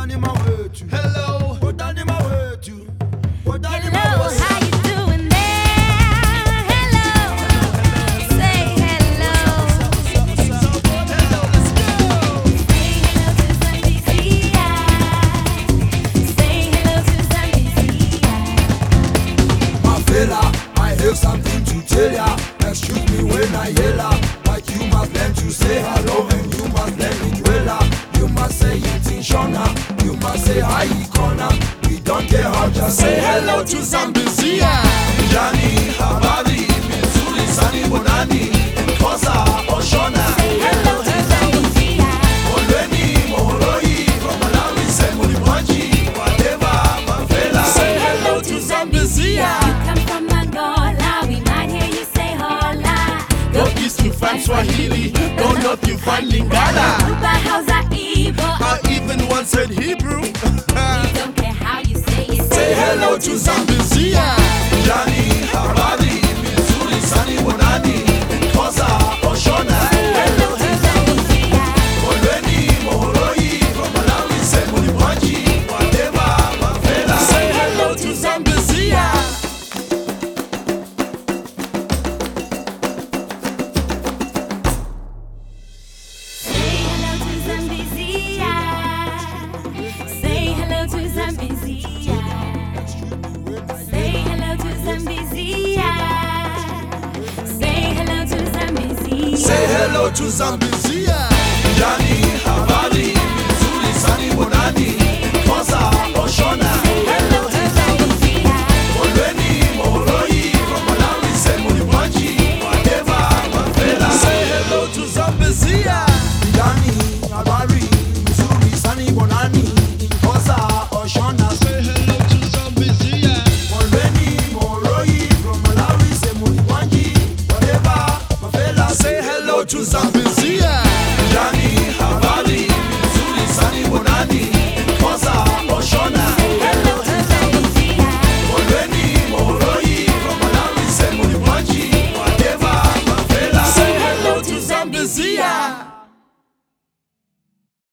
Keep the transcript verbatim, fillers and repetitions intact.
Rodani my way to. Hello, Rodani my way to. Rodani my Hello, way. how you doing there? Hello, say hello. Hello, let's go. Say hello to Zambezia. Say hello to Zambezia. My fella, I have something to tell ya. Excuse me when I yell ya. But you must learn to say hello and you must learn it well. You must say it in Shona. You must say hi Ikona. We don't care how, just say hello to Zambezia. Jani, Habari, Mizuri, Sani, Bonani, Nkosa, Oshona. Say hello to Zambezia. Olweni, Mohoroi, from Malawi, Semuli, Mwanji, whatever, my fella. Say hello to Zambezia. You come from Angola, we might hear you say hola. Go east to find Swahili, go north you find Lingala. Uba Hausa Igbo. I even once said Hebrew. We don't care how you say it. Say hello to Zambezia. Jani, Habari, Mizuri, Sani, Bonani, Nkosa, Oshona. Hello to Zambezia. Olweni, Mohoroi, from Malawi, Semuli, Mwanji, whatever, my fella. Say hello to Zambezia. Say hello to Zambezia. Say hello to Zambezia. Say hello to Zambezia. Say hello to Zambezia. Say hello to Zambezia.